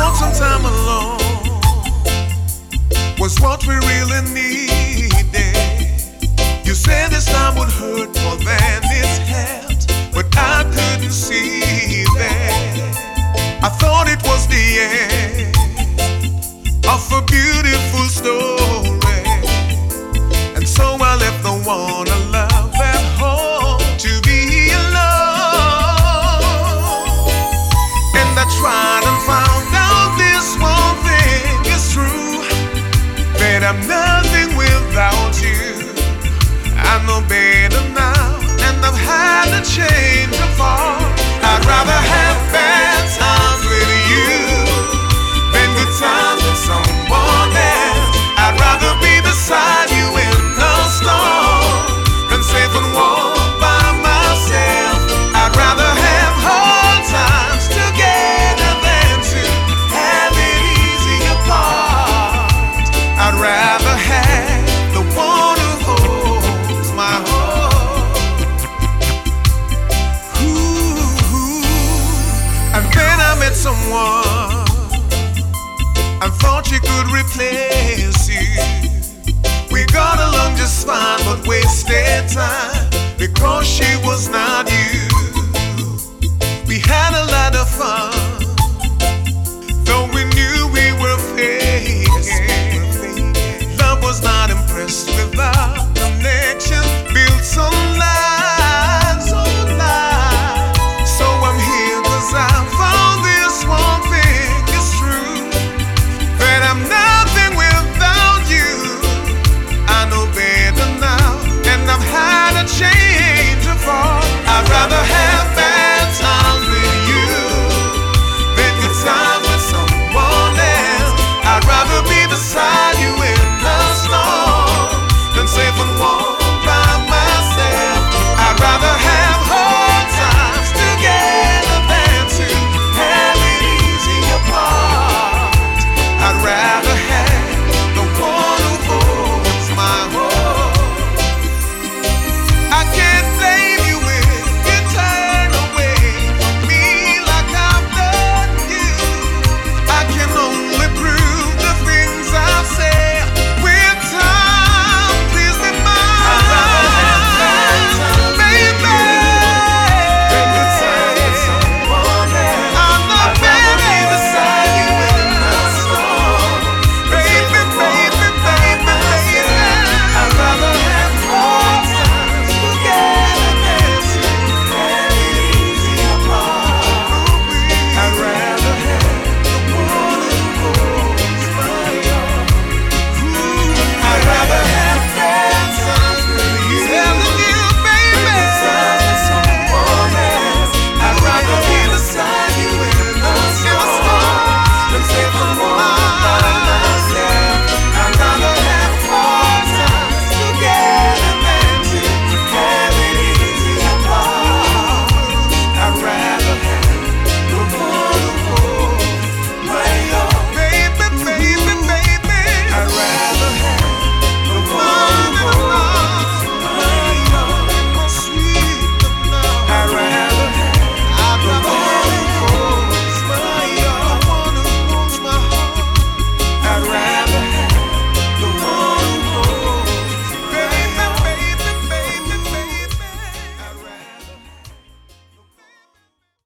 thought some time alone was what we really needed. You said this time would hurt more than it's helped, but I couldn't see that. I thought it was the end of a beautiful story, and so I left the one I love at home to be alone. And I tried and found out this one thing is true, that I'm nothing without you. I know better now, and I've had a change of heart. I'd rather have bad times with you than good times with someone else. I'd rather be beside you in the storm than safe and warm by myself. I'd rather have hard times together than to have it easy apart. I'd rather have the one who holds my heart. Ooh. And then I met someone I thought she could replace you. We got along just fine, but wasted time because she was not